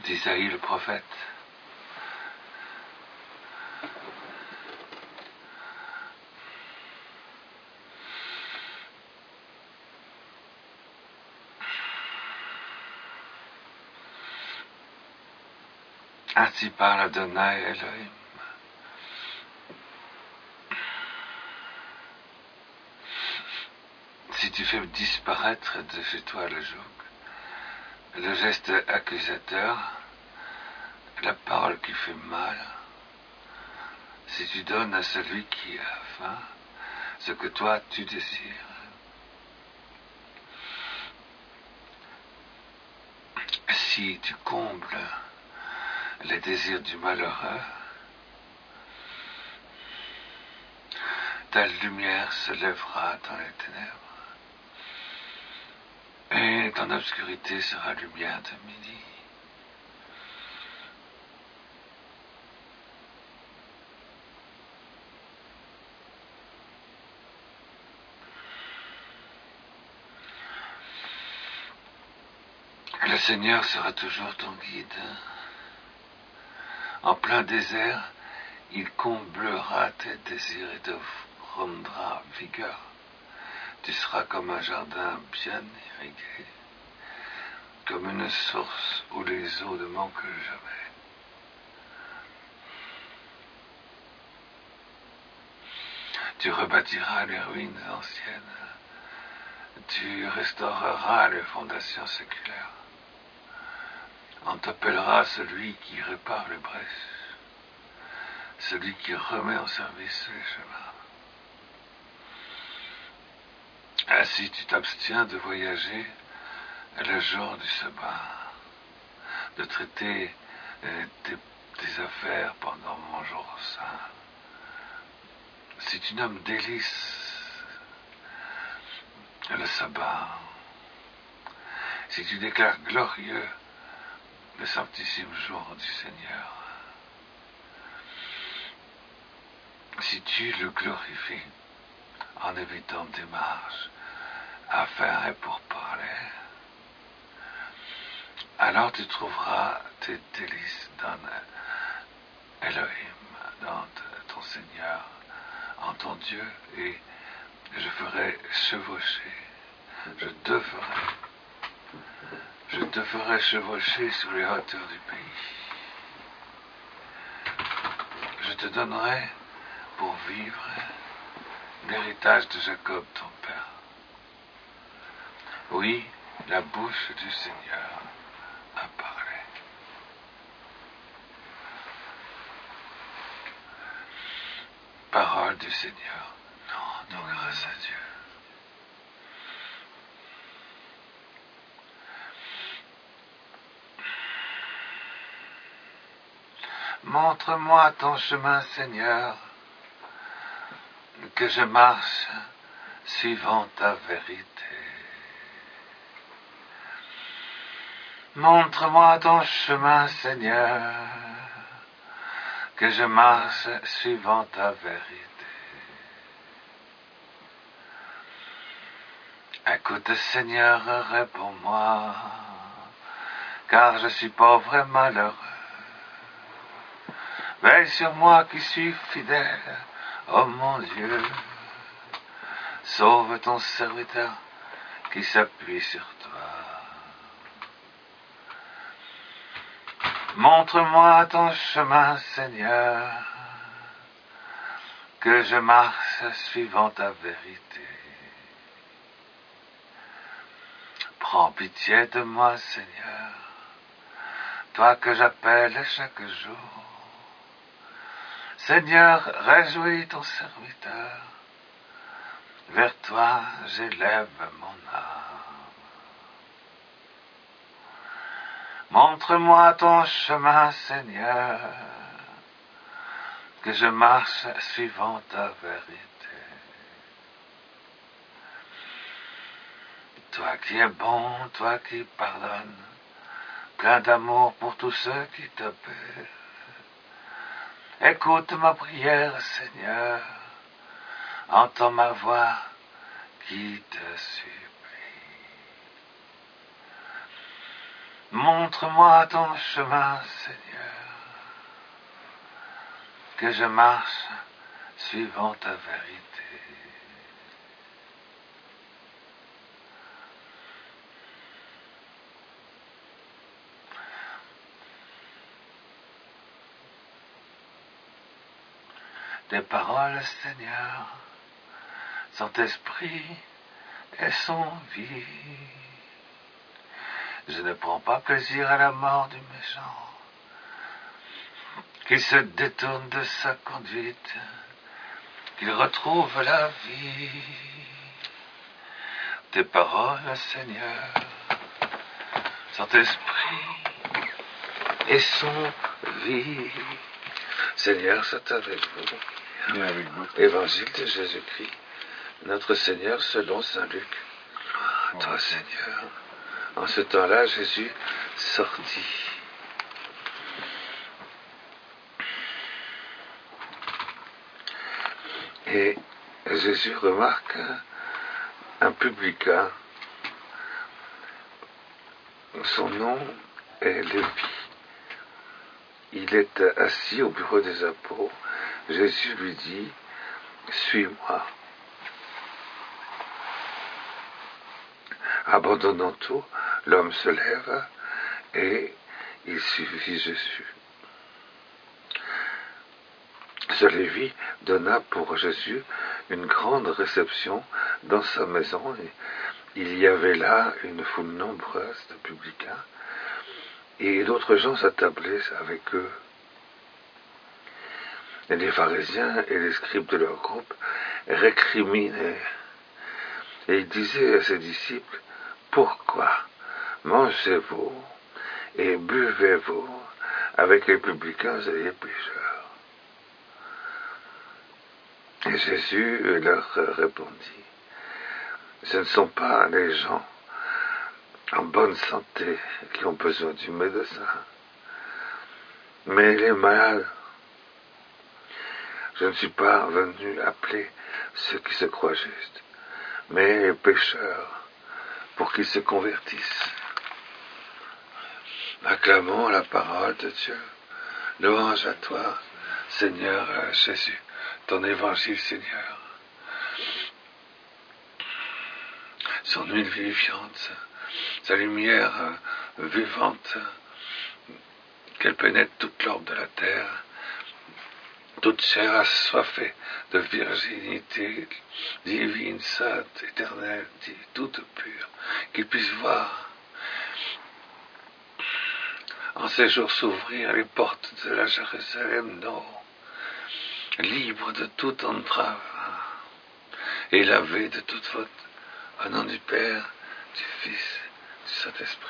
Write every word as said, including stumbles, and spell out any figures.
d'Isaïe le prophète. Ainsi parle Adonai Elohim. Si tu fais disparaître de chez toi le joug, le geste accusateur, la parole qui fait mal, si tu donnes à celui qui a faim ce que toi tu désires, si tu combles les désirs du malheureux, ta lumière se lèvera dans les ténèbres, et ton obscurité sera lumière de midi. Le Seigneur sera toujours ton guide. En plein désert, il comblera tes désirs et te rendra vigueur. Tu seras comme un jardin bien irrigué, comme une source où les eaux ne manquent jamais. Tu rebâtiras les ruines anciennes, tu restaureras les fondations séculaires. On t'appellera celui qui répare les brèches, celui qui remet en service les chemins. Ainsi tu t'abstiens de voyager le jour du sabbat, de traiter tes, tes affaires pendant mon jour saint. Si tu nommes délice le sabbat, si tu déclares glorieux le sanctissime jour du Seigneur, si tu le glorifies en évitant tes marches, afin et pour parler, alors tu trouveras tes délices dans Elohim, dans ton Seigneur, en ton Dieu, et je ferai chevaucher, je te ferai, je te ferai chevaucher sur les hauteurs du pays. Je te donnerai pour vivre l'héritage de Jacob ton père. Oui, la bouche du Seigneur a parlé. Parole du Seigneur. Non, non, grâce à Dieu. Montre-moi ton chemin, Seigneur, que je marche suivant ta vérité. Montre-moi ton chemin, Seigneur, que je marche suivant ta vérité. Écoute, Seigneur, réponds-moi, car je suis pauvre et malheureux. Veille sur moi qui suis fidèle, ô mon Dieu. Sauve ton serviteur qui s'appuie sur toi. Montre-moi ton chemin, Seigneur, que je marche suivant ta vérité. Prends pitié de moi, Seigneur, toi que j'appelle chaque jour. Seigneur, réjouis ton serviteur, vers toi j'élève mon âme. Montre-moi ton chemin, Seigneur, que je marche suivant ta vérité. Toi qui es bon, toi qui pardonnes, plein d'amour pour tous ceux qui t'appellent. Écoute ma prière, Seigneur, entends ma voix qui te supplie. Montre-moi ton chemin, Seigneur, que je marche suivant ta vérité. Tes paroles, Seigneur, sont esprit et sont vie. Je ne prends pas plaisir à la mort du méchant, qu'il se détourne de sa conduite, qu'il retrouve la vie. Tes paroles, Seigneur, sont esprit et sont vie. Seigneur, c'est avec vous. Et avec vous. Évangile de Jésus-Christ, notre Seigneur selon saint Luc. Gloire à toi, Seigneur. En ce temps-là, Jésus sortit. Et Jésus remarque un publicain. Son nom est Lévi. Il est assis au bureau des apôtres. Jésus lui dit, « Suis-moi. » Abandonnant tout, l'homme se lève et il suivit Jésus. Ce Lévi donna pour Jésus une grande réception dans sa maison. Et il y avait là une foule nombreuse de publicains et d'autres gens s'attablaient avec eux. Et les pharisiens et les scribes de leur groupe récriminaient. Et ils disaient à ses disciples, « Pourquoi mangez-vous et buvez-vous avec les publicains et les pécheurs ?» Et Jésus leur répondit, « Ce ne sont pas les gens en bonne santé qui ont besoin du médecin, mais les malades. Je ne suis pas venu appeler ceux qui se croient justes, mais les pécheurs, pour qu'ils se convertissent. » Acclamons la parole de Dieu. Louange à toi, Seigneur Jésus, ton évangile, Seigneur. Son huile vivifiante, sa lumière vivante, qu'elle pénètre toute l'orbe de la terre, toute chair assoiffée de virginité divine, sainte, éternelle, toute pure, qu'il puisse voir en ces jours s'ouvrir les portes de la Jérusalem nord, libre de toute entrave et lavé de toute faute, au nom du Père, du Fils, du Saint-Esprit.